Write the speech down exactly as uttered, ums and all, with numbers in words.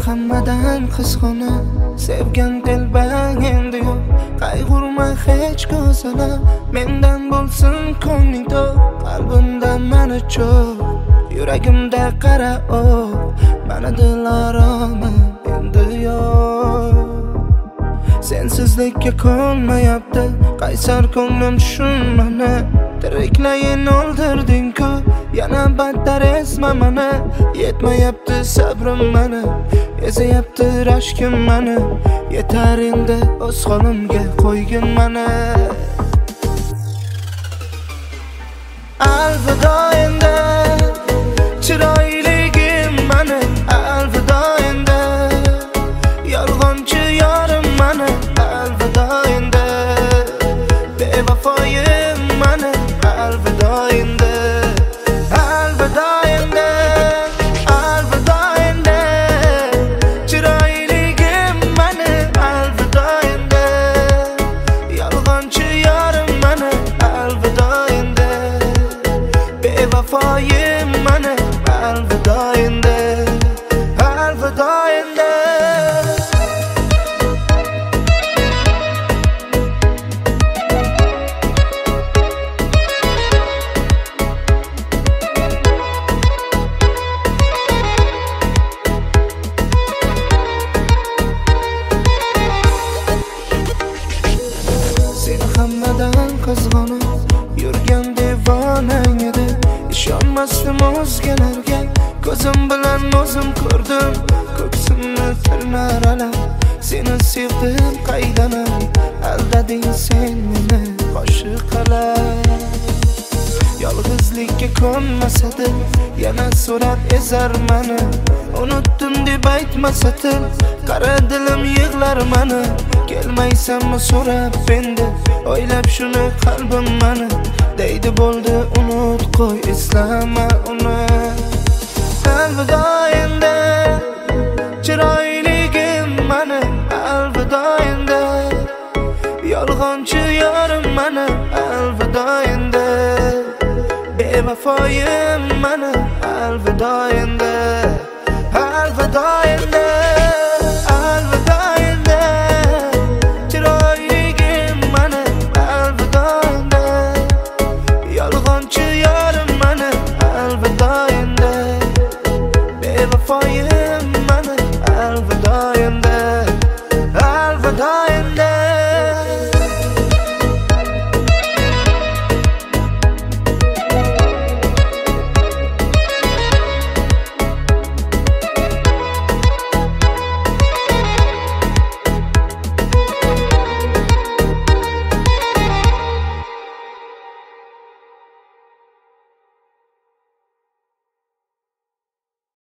hammadan qizg'onib sevgan telbang endi yo'q. Qayg'urma hech ko'zalab, mendan bo'lsin ko'ngling to'q. Qalbimda mani cho'q, yuragimda qara o'q. Mana dilaromim endi yo'q. Sensizlikka ko'nmayapti qaysar ko'nglim, tushunmani. Tiriklayin o'ldirding-ku, yana battar esma mani. Yetmayapti sabrim mani, ezayapti rashkim mani. Yetar endi o'z holimga qo'ygin mani. Alvido endi chiroyligim mani. Alvido endi yolg'onchi yorim mani. Alvido endi bevafoyim mani. Alvido endi, alvido endi, alvido endi chiroyligim mani. Alvido endi yolg'onchi yorim mani. Alvido endi bevafoyim mani. Alvido endi, alvido endi. Hammadan qizg'onib yurgan devonang edi. Ishonmasdim o'zgalarga, ko'zim bilan o'zim ko'rdim. Ko'ksimni tirnar alam, seni sevdim qaydanam. Aldading sen meni qo'shiq qilib. Yolg'izlikka ko'nmasadi, yana so'rab ezar mani. Unutdim deb aytmasadi, qara dilim yig'lar mani. Kelmaysanmi so'rab endi, o'ylab shuni qalbim mani. Deydi bo'ldi unut qo'y, eslama uni. Alvido endi chiroyligim mani. Alvido endi yolg'onchi yorim mani. Alvido endi bevafoyim mani. Alvido endi, alvido endi, alvido endi chiroyligim mani. Alvido endi yolg'onchi yorim mani. Alvido